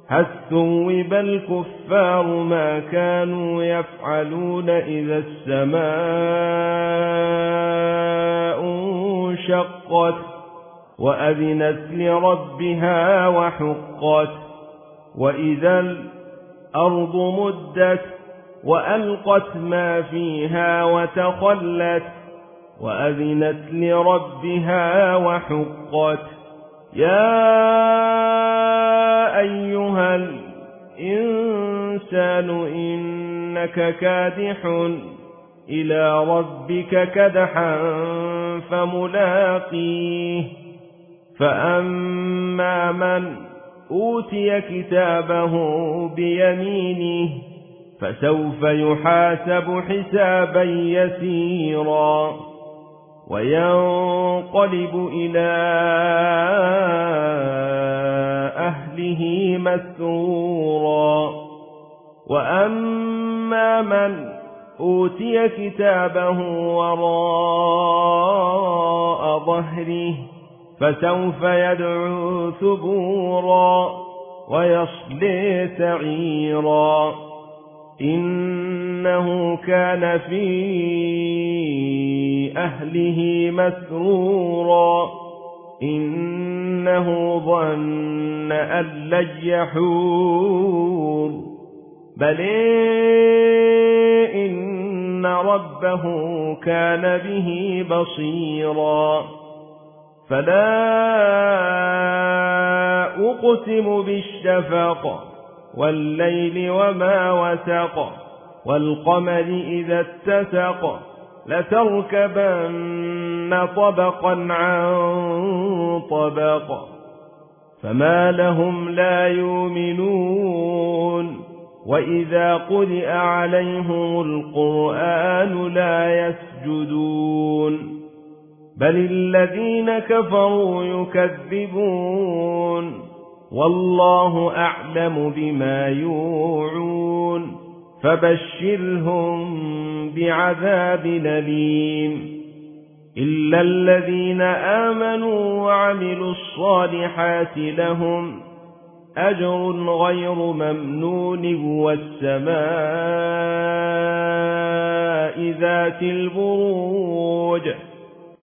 هل ثوب الكفار ما كانوا يفعلون إذا السماء انشقت وأذنت لربها وحقت وإذا الأرض مدت وألقت ما فيها وتخلت وأذنت لربها وحقت يا أيها الإنسان إنك كادح إلى ربك كدحا فملاقيه فأما من أوتي كتابه بيمينه فسوف يحاسب حسابا يسيرا وينقلب إلى أهله مسرورا وأما من أوتي كتابه وراء ظهره فسوف يدعو ثبورا ويصلي سعيرا إنه كان في أهله مسرورا إنه ظن أن لن يحور بل إن ربه كان به بصيرا فلا أقسم بالشفق والليل وما وسق والقمر إذا اتسق لتركبن طبقا عن طبق فما لهم لا يؤمنون وإذا قرئ عليهم القرآن لا يسجدون بل الذين كفروا يكذبون والله أعلم بما يوعون فبشرهم بعذاب أليم إلا الذين آمنوا وعملوا الصالحات لهم أجر غير ممنون والسماء ذات البروج